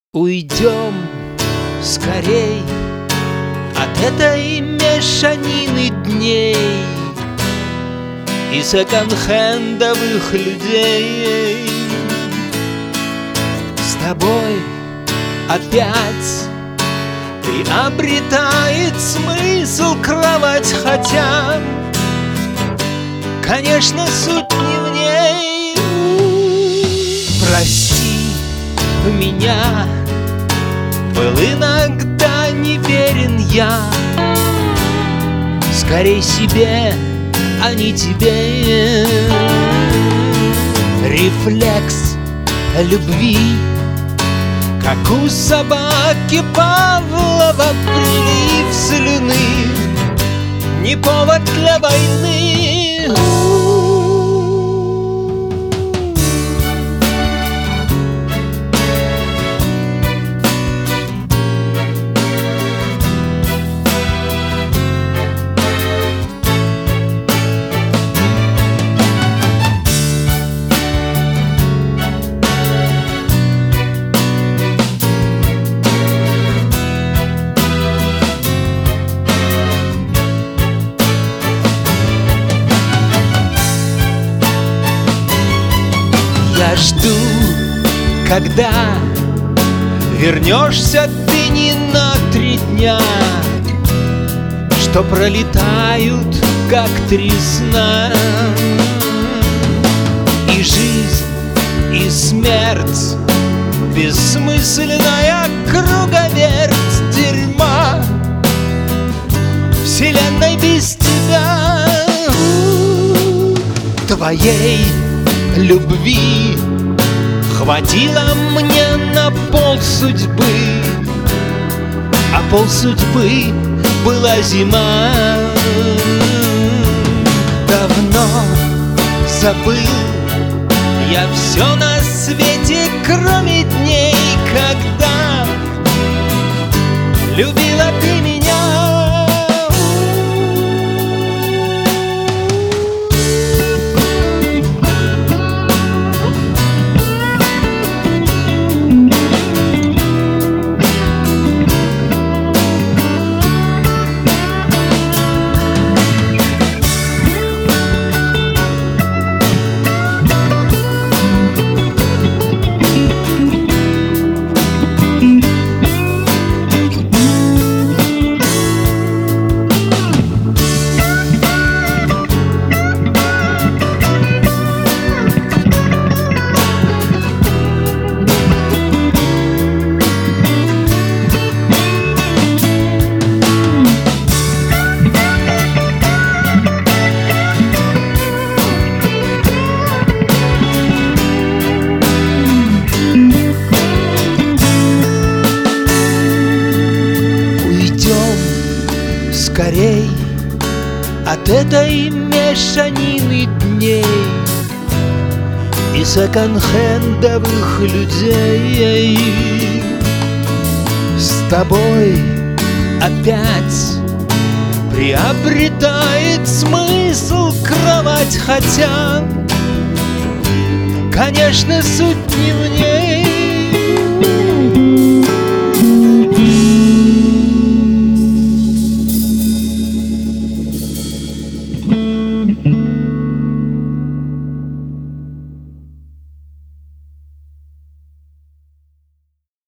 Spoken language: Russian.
Уйдем скорей от этой мешанины дней и секонд-хендовых людей. С тобой опять приобретает смысл кровать, хотя, конечно, суть не в ней. Прости меня, был иногда неверен я, скорей себе, а не тебе. Рефлекс любви, как у собаки Павлова, прилив слюны, не повод для войны. Я жду, когда вернешься ты не на 3 дня, что пролетают, как 3 сна. И жизнь, и смерть, бессмысленная круговерть дерьма, вселенной без тебя. Твоей любви хватило мне на полсудьбы, а полсудьбы была зима. Давно забыл я все на свете, кроме дней, когда любила ты меня. Скорей от этой мешанины дней и секонд-хендовых людей. С тобой опять приобретает смысл кровать, хотя, конечно, суть не в ней.